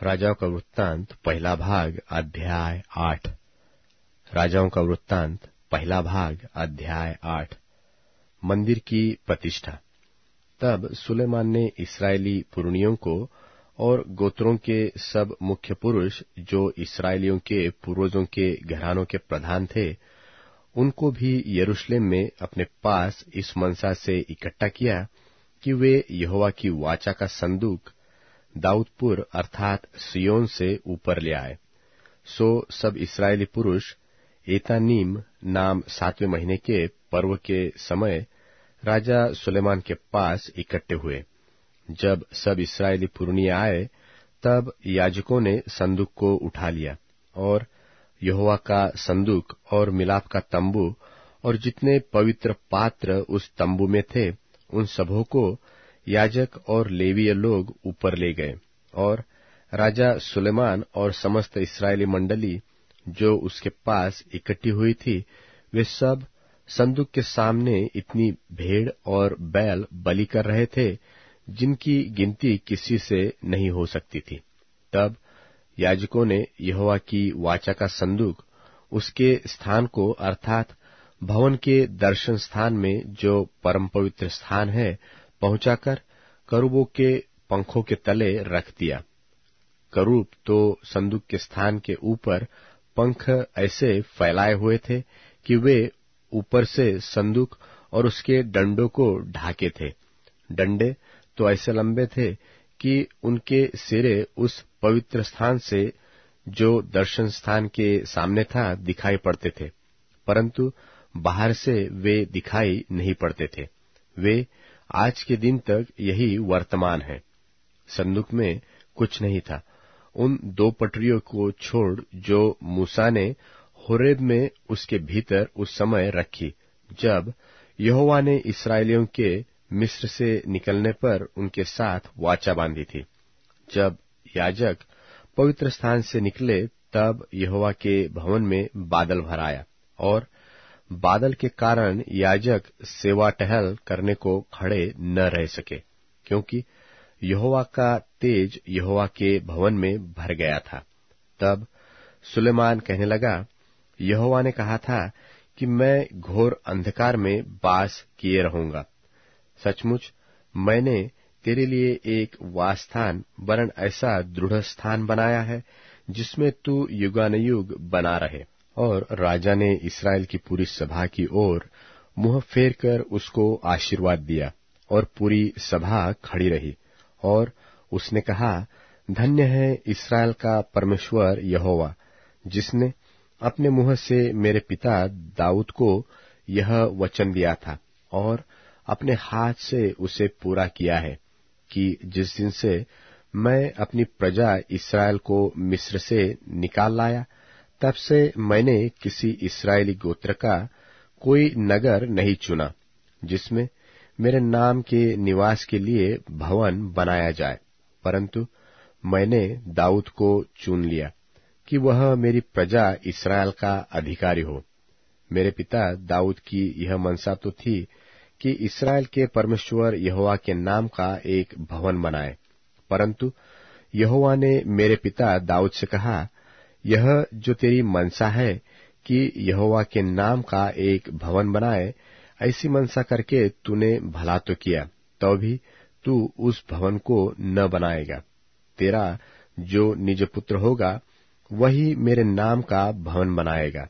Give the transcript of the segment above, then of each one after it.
राजाओं का वृत्तांत पहला भाग अध्याय 8। राजाओं का वृत्तांत पहला भाग अध्याय 8। मंदिर की प्रतिष्ठा। तब सुलेमान ने इस्राएली पुरनियों को और गोत्रों के सब मुख्य पुरुष जो इस्राएलियों के पूर्वजों के घरानों के प्रधान थे, उनको भी यरूशलेम में अपने पास इस मनसा से इकट्ठा किया कि वे यहोवा की वाचा का संदूक दाऊदपुर अर्थात सिय्योन से ऊपर ले आए। सो सब इस्राएली पुरुष एतानीम नाम 7वें महीने के पर्व के समय राजा सुलेमान के पास इकट्ठे हुए। जब सब इस्राएली पुरनिये आए, तब याजकों ने संदूक को उठा लिया और यहोवा का संदूक और मिलाप का तंबू और जितने पवित्र पात्र उस तंबू में थे, उन सबों को याजक और लेवीय लोग ऊपर ले गए। और राजा सुलेमान और समस्त इस्राएली मंडली जो उसके पास इकट्ठी हुई थी, वे सब संदूक के सामने इतनी भेड़ और बैल बलि कर रहे थे जिनकी गिनती किसी से नहीं हो सकती थी। तब याजकों ने यहोवा की वाचा का संदूक उसके स्थान को अर्थात भवन के दर्शन स्थान में जो परम पवित्र स्थान है पहुंचाकर करूबों के पंखों के तले रख दिया। करूब तो संदूक के स्थान के ऊपर पंख ऐसे फैलाए हुए थे कि वे ऊपर से संदूक और उसके डंडों को ढाके थे। डंडे तो ऐसे लंबे थे कि उनके सिरे उस पवित्र स्थान से जो दर्शन स्थान के सामने था दिखाई पड़ते थे, परंतु बाहर से वे दिखाई नहीं पड़ते थे। वे आज के दिन तक यही वर्तमान है। संदूक में कुछ नहीं था, उन 2 पटरियों को छोड़ जो मूसा ने होरेब में उसके भीतर उस समय रखी, जब यहोवा ने इस्राएलियों के मिस्र से निकलने पर उनके साथ वाचा बांधी थी। जब याजक पवित्र स्थान से निकले, तब यहोवा के भवन में बादल भर आया और बादल के कारण याजक सेवा टहल करने को खड़े न रह सके, क्योंकि यहोवा का तेज यहोवा के भवन में भर गया था। तब सुलेमान कहने लगा, यहोवा ने कहा था कि मैं घोर अंधकार में वास किए रहूंगा। सचमुच मैंने तेरे लिए एक वासस्थान वरन ऐसा दृढ़ स्थान बनाया है जिसमें तू युगानुयुग बना रहे। और राजा ने इस्राएल की पूरी सभा की ओर मुंह फेर कर उसको आशीर्वाद दिया और पूरी सभा खड़ी रही। और उसने कहा, धन्य है इस्राएल का परमेश्वर यहोवा, जिसने अपने मुंह से मेरे पिता दाऊद को यह वचन दिया था और अपने हाथ से उसे पूरा किया है कि जिस दिन से मैं अपनी प्रजा इस्राएल को मिस्र से निकाल लाया, तब से मैंने किसी इस्राएली गोत्र का कोई नगर नहीं चुना जिसमें मेरे नाम के निवास के लिए भवन बनाया जाए, परंतु मैंने दाऊद को चुन लिया कि वह मेरी प्रजा इस्राएल का अधिकारी हो। मेरे पिता दाऊद की यह मनसा तो थी कि इस्राएल के परमेश्वर यहोवा के नाम का एक भवन बनाए, परंतु यहोवा ने मेरे पिता दाऊद से कहा, यह जो तेरी मनसा है कि यहोवा के नाम का एक भवन बनाए, ऐसी मनसा करके तूने भला तो किया, तो भी तू उस भवन को न बनाएगा। तेरा जो निज पुत्र होगा वही मेरे नाम का भवन बनाएगा।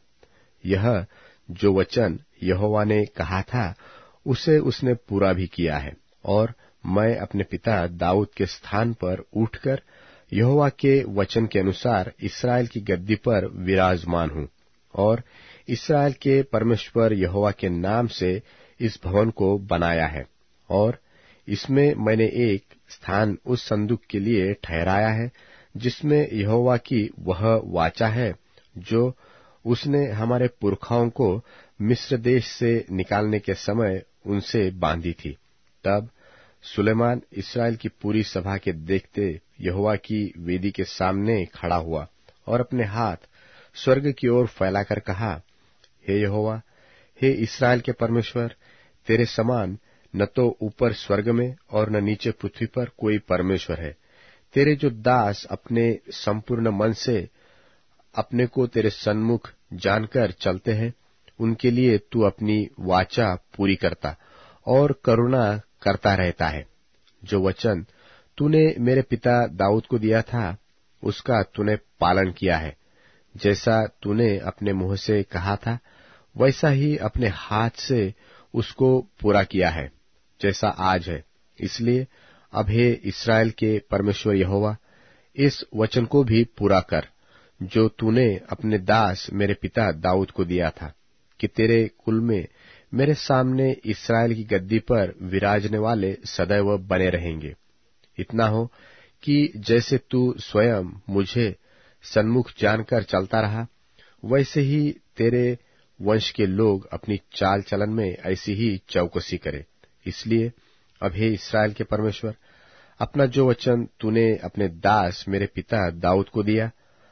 यह जो वचन यहोवा ने कहा था उसे उसने पूरा भी किया है। और मैं अपने पिता दाऊद के स्थान पर उठकर यहोवा के वचन के अनुसार इस्राएल की गद्दी पर विराजमान हूँ और इस्राएल के परमेश्वर यहोवा के नाम से इस भवन को बनाया है। और इसमें मैंने एक स्थान उस संदूक के लिए ठहराया है जिसमें यहोवा की वह वाचा है जो उसने हमारे पुरखाओं को मिस्र देश से निकालने के समय उनसे बांधी थी। तब सुलेमान इस्राएल की पूरी सभा के देखते यहोवा की वेदी के सामने खड़ा हुआ और अपने हाथ स्वर्ग की ओर फैलाकर कहा, हे यहोवा, हे इस्राएल के परमेश्वर, तेरे समान न तो ऊपर स्वर्ग में और न नीचे पृथ्वी पर कोई परमेश्वर है। तेरे जो दास अपने संपूर्ण मन से अपने को तेरे सन्मुख जानकर चलते हैं, उनके लिए तू अपनी वाचा पूरी करता और करुणा करता रहता है। जो वचन तूने मेरे पिता दाऊद को दिया था, उसका तूने पालन किया है। जैसा तूने अपने मुंह से कहा था, वैसा ही अपने हाथ से उसको पूरा किया है, जैसा आज है। इसलिए अब हे इस्राएल के परमेश्वर यहोवा, इस वचन को भी पूरा कर जो तूने अपने दास मेरे पिता दाऊद को दिया था, कि तेरे कुल में मेरे सामने इस्राएल की गद्दी पर विराजने वाले सदैव बने रहेंगे। इतना हो कि जैसे तू स्वयं मुझे सन्मुख जानकर चलता रहा, वैसे ही तेरे वंश के लोग अपनी चाल चलन में ऐसी ही चौकसी करे। इसलिए अब हे इस्राएल के परमेश्वर, अपना जो वचन तूने अपने दास मेरे पिता दाऊद को दिया,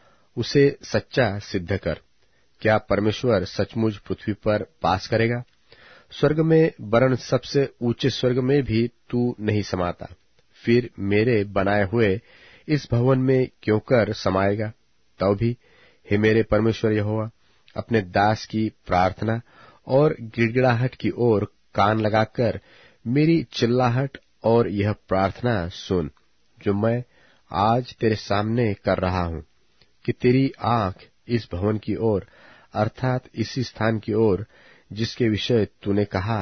उसे सच्चा सिद्ध कर। क्या परमेश्वर सचमुच पृथ्वी पर वास करेगा? स्वर्ग में, वरन सबसे ऊंचे स्वर्ग में भी तू नहीं समाता। फिर मेरे बनाए हुए इस भवन में क्यों कर समाएगा? तो भी हे मेरे परमेश्वर यहोवा, अपने दास की प्रार्थना और गिड़गिड़ाहट की ओर कान लगाकर मेरी चिल्लाहट और यह प्रार्थना सुन, जो मैं आज तेरे सामने कर रहा हूं, कि तेरी आंख इस भवन की ओर, अर्थात इसी स्थान की ओर जिसके विषय तूने कहा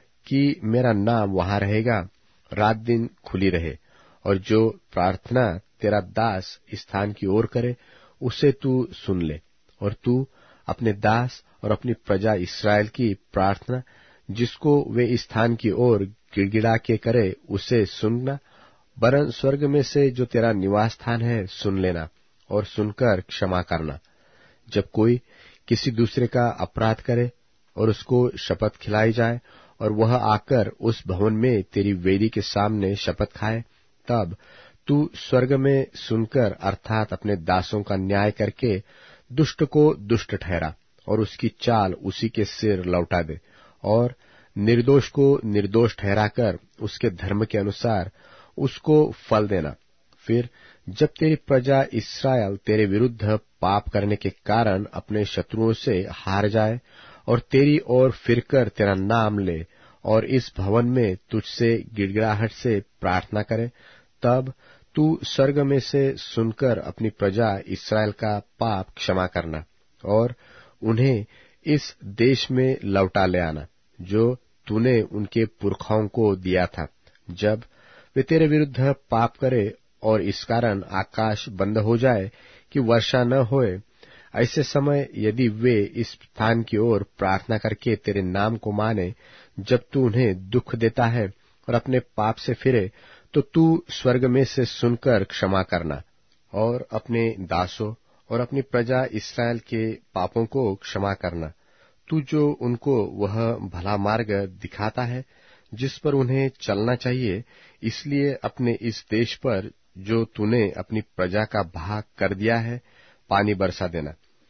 कि मेरा नाम वहां रहेगा, रात दिन खुली रहे, और जो प्रार्थना तेरा दास इस स्थान की ओर करे, उसे तू सुन ले। और तू अपने दास और अपनी प्रजा इस्राएल की प्रार्थना, जिसको वे इस स्थान की ओर गिड़गिड़ा के करे, उसे सुनना, वरन स्वर्ग में से जो तेरा निवास स्थान है सुन लेना और सुनकर क्षमा करना। जब कोई किसी दूसरे का अपराध करे और उसको शपथ खिलाई जाए, और वह आकर उस भवन में तेरी वेदी के सामने शपथ खाए, तब तू स्वर्ग में सुनकर, अर्थात अपने दासों का न्याय करके दुष्ट को दुष्ट ठहरा और उसकी चाल उसी के सिर लौटा दे, और निर्दोष को निर्दोष ठहराकर उसके धर्म के अनुसार उसको फल देना। फिर जब तेरी प्रजा इस्राएल तेरे विरुद्ध पाप करने के कारण अपने शत्रुओं से हार जाए और तेरी ओर फिरकर तेरा नाम ले और इस भवन में तुझसे गिड़गिड़ाहट से प्रार्थना करे, तब तू स्वर्ग में से सुनकर अपनी प्रजा इस्राएल का पाप क्षमा करना और उन्हें इस देश में लौटा ले आना, जो तूने उनके पुरखाओं को दिया था। जब वे तेरे विरुद्ध पाप करे और इस कारण आकाश बंद हो जाए कि वर्षा न होए, ऐसे समय यदि वे इस स्थान की ओर प्रार्थना करके तेरे नाम को माने, जब तू उन्हें दुख देता है और अपने पाप से फिरे, तो तू स्वर्ग में से सुनकर क्षमा करना और अपने दासों और अपनी प्रजा इस्राएल के पापों को क्षमा करना। तू जो उनको वह भला मार्ग दिखाता है जिस पर उन्हें चलना चाहिए, इसलिए अपने इस देश पर जो तूने अपनी प्रजा का भाग कर दिया है, पानी बरसा देना।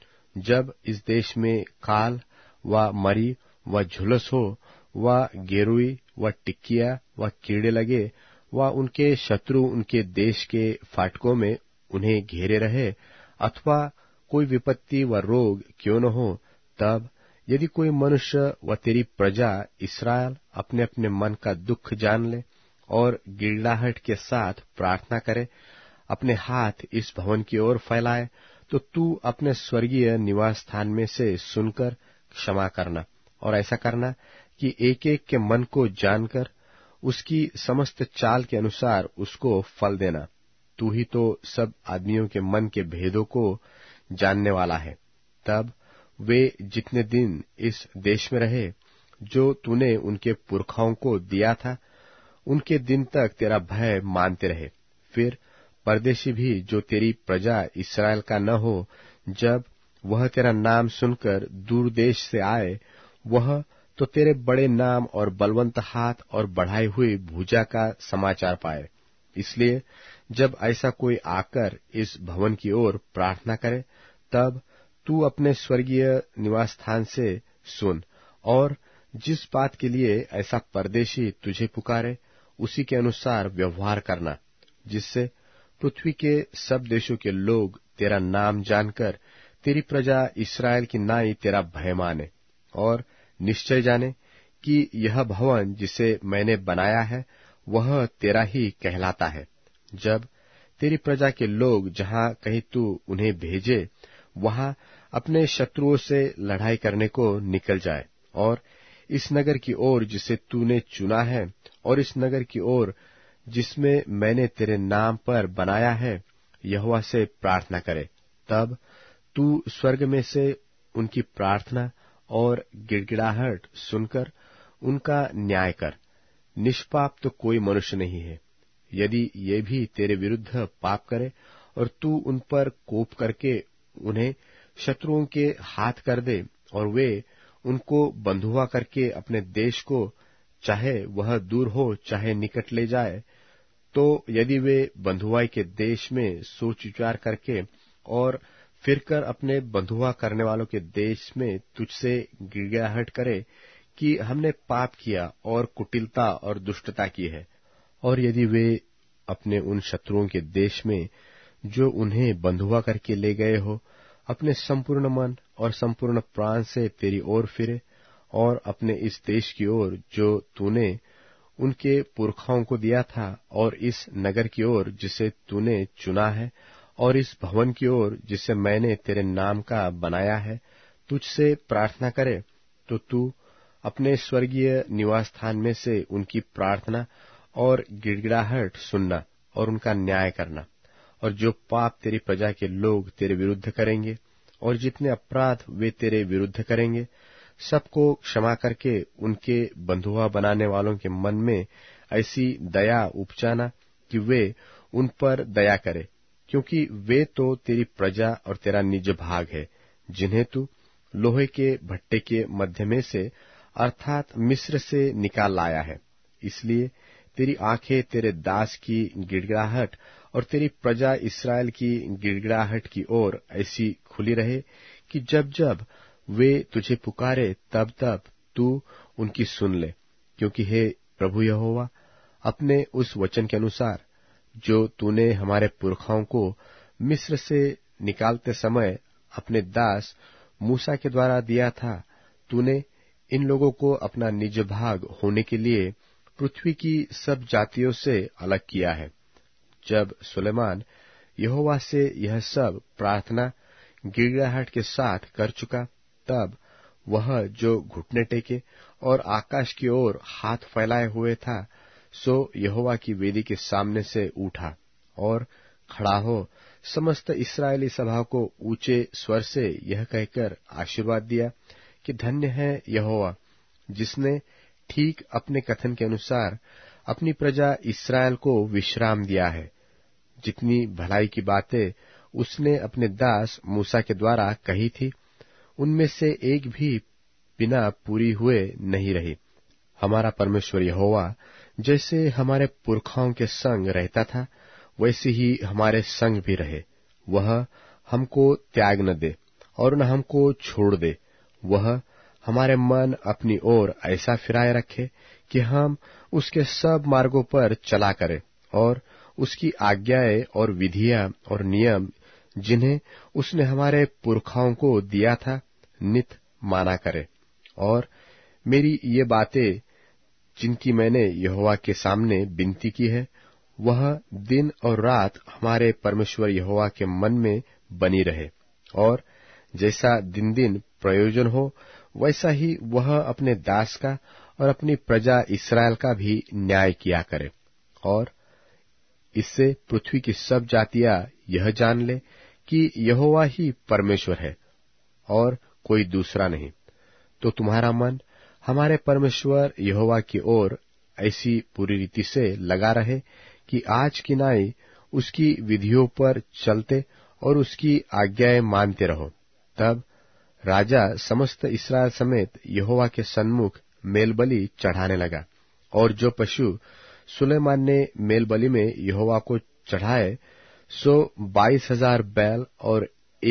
जब इस देश में काल व मरी व झुलस हो, व गेरुई व टिक्किया व कीड़े लगे, व उनके शत्रु उनके देश के फाटकों में उन्हें घेरे रहे, अथवा कोई विपत्ति व रोग क्यों न हो, तब यदि कोई मनुष्य व तेरी प्रजा इस्राएल अपने अपने मन का दुख जान ले और गिड़गिड़ाहट के साथ प्रार्थना करे, अपने हाथ इस भवन की ओर फैलाए, तो तू अपने स्वर्गीय निवास स्थान में से सुनकर क्षमा करना और ऐसा करना कि एक एक के मन को जानकर उसकी समस्त चाल के अनुसार उसको फल देना। तू ही तो सब आदमियों के मन के भेदों को जानने वाला है। तब वे जितने दिन इस देश में रहे जो तूने उनके पुरखाओं को दिया था, उनके दिन तक तेरा भय मानते रहे। फिर परदेशी भी जो तेरी प्रजा इस्राएल का न हो, जब वह तेरा नाम सुनकर दूर देश से आए, वह तो तेरे बड़े नाम और बलवंत हाथ और बढ़ाई हुई भुजा का समाचार पाए। इसलिए जब ऐसा कोई आकर इस भवन की ओर प्रार्थना करे, तब तू अपने स्वर्गीय निवास स्थान से सुन और जिस बात के लिए ऐसा परदेशी तुझे पुकारे, उसी के अनुसार व्यवहार करना, जिससे पृथ्वी के सब देशों के लोग तेरा नाम जानकर तेरी प्रजा इस्राएल की नाई तेरा भय माने और निश्चय जाने कि यह भवन जिसे मैंने बनाया है वह तेरा ही कहलाता है। जब तेरी प्रजा के लोग जहां कहीं तू उन्हें भेजे वहां अपने शत्रुओं से लड़ाई करने को निकल जाए और इस नगर की ओर जिसे तूने चुना है और इस नगर की ओर जिसमें मैंने तेरे नाम पर बनाया है यहोवा से प्रार्थना करे, तब तू स्वर्ग में से उनकी प्रार्थना और गिड़गिड़ाहट सुनकर उनका न्याय कर। निष्पाप तो कोई मनुष्य नहीं है। यदि ये भी तेरे विरुद्ध पाप करे और तू उन पर कोप करके उन्हें शत्रुओं के हाथ कर दे और वे उनको बंधुआ करके अपने देश को चाहे वह दूर हो चाहे निकट ले जाए, तो यदि वे बंधुआई के देश में सोच विचार करके और फिरकर अपने बंधुआ करने वालों के देश में तुझसे गिड़गिड़ाहट करे कि हमने पाप किया और कुटिलता और दुष्टता की है, और यदि वे अपने उन शत्रुओं के देश में जो उन्हें बंधुआ करके ले गए हो अपने संपूर्ण मन और संपूर्ण प्राण से तेरी ओर फिरे और अपने इस देश की ओर जो तूने उनके पुरखाओं को दिया था और इस नगर की ओर जिसे तूने चुना है और इस भवन की ओर जिसे मैंने तेरे नाम का बनाया है तुझसे प्रार्थना करे, तो तू अपने स्वर्गीय निवास स्थान में से उनकी प्रार्थना और गिड़गिड़ाहट सुनना और उनका न्याय करना। और जो पाप तेरी प्रजा के लोग तेरे विरुद्ध करेंगे और जितने अपराध वे तेरे विरुद्ध करेंगे सबको क्षमा करके उनके बंधुआ बनाने वालों के मन में ऐसी दया उपजाना कि वे उन पर दया करे, क्योंकि वे तो तेरी प्रजा और तेरा निज भाग है, जिन्हें तू लोहे के भट्टे के मध्य में से अर्थात मिस्र से निकाल लाया है। इसलिए तेरी आंखें तेरे दास की गिड़गिड़ाहट और तेरी प्रजा इस्राएल की गिड़गिड़ाहट की ओर ऐसी खुली रहे कि जब जब वे तुझे पुकारे तब तब तू उनकी सुन ले, क्योंकि हे प्रभु यहोवा, अपने उस वचन के अनुसार जो तूने हमारे पुरखाओं को मिस्र से निकालते समय अपने दास मूसा के द्वारा दिया था, तूने इन लोगों को अपना निज भाग होने के लिए पृथ्वी की सब जातियों से अलग किया है। जब सुलेमान यहोवा से यह सब प्रार्थना गिड़गिड़ाहट के साथ कर चुका, तब वह जो घुटने टेके और आकाश की ओर हाथ फैलाए हुए था, सो यहोवा की वेदी के सामने से उठा और खड़ा हो समस्त इस्राएली सभा को ऊंचे स्वर से यह कहकर आशीर्वाद दिया कि धन्य है यहोवा, जिसने ठीक अपने कथन के अनुसार अपनी प्रजा इस्राएल को विश्राम दिया है। जितनी भलाई की बातें उसने अपने दास मूसा के द्वारा कही थी, उनमें से एक भी बिना पूरी हुए नहीं रही। हमारा परमेश्वर यहोवा जैसे हमारे पुरखाओं के संग रहता था, वैसे ही हमारे संग भी रहे। वह हमको त्याग न दे और न हमको छोड़ दे। वह हमारे मन अपनी ओर ऐसा फिराए रखे कि हम उसके सब मार्गों पर चला करें और उसकी आज्ञाएं और विधियां और नियम जिन्हें उसने हमारे पुरखाओं को दिया था नित माना करे। और मेरी ये बातें जिनकी मैंने यहोवा के सामने विनती की है, वह दिन और रात हमारे परमेश्वर यहोवा के मन में बनी रहे, और जैसा दिन दिन प्रयोजन हो वैसा ही वह अपने दास का और अपनी प्रजा इस्राएल का भी न्याय किया करे। और इससे पृथ्वी की सब जातियां यह जान ले कि यहोवा ही परमेश्वर है और कोई दूसरा नहीं। तो तुम्हारा मन हमारे परमेश्वर यहोवा की ओर ऐसी पूरी रीति से लगा रहे कि आज की नाई उसकी विधियों पर चलते और उसकी आज्ञाएं मानते रहो। तब राजा समस्त इस्राएल समेत यहोवा के सन्मुख मेलबलि चढ़ाने लगा, और जो पशु सुलेमान ने मेलबलि में यहोवा को चढ़ाए सो 22,000 बैल और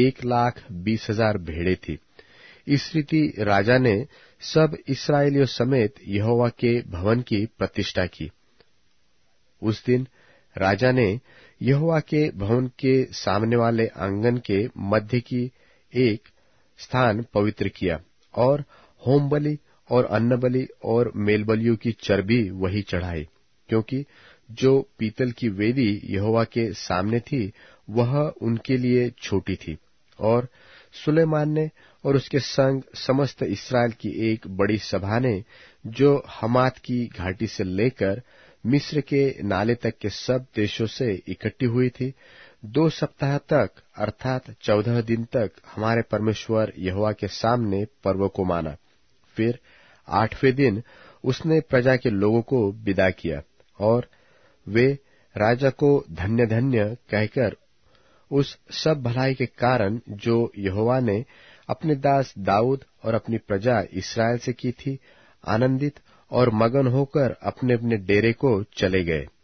1,20,000 भेड़ें थी। इस रीति राजा ने सब इस्राएलियों समेत यहोवा के भवन की प्रतिष्ठा की। उस दिन राजा ने यहोवा के भवन के सामने वाले आंगन के मध्य की एक स्थान पवित्र किया और होम बलि और अन्न बलि और मेलबलियों की चर्बी वही चढ़ाई, क्योंकि जो पीतल की वेदी यहोवा के सामने थी वह उनके लिए छोटी थी। और सुलेमान ने और उसके संग समस्त इस्राएल की एक बड़ी सभा ने, जो हमात की घाटी से लेकर मिस्र के नाले तक के सब देशों से इकट्ठी हुई थी, 2 सप्ताह तक अर्थात 14 दिन तक हमारे परमेश्वर यहोवा के सामने पर्व को माना। फिर 8वें दिन उसने प्रजा के लोगों को विदा किया और वे राजा को धन्य धन्य कहकर उस सब भलाई के कारण जो यहोवा ने अपने दास दाऊद और अपनी प्रजा इस्राएल से की थी, आनंदित और मगन होकर अपने अपने डेरे को चले गए।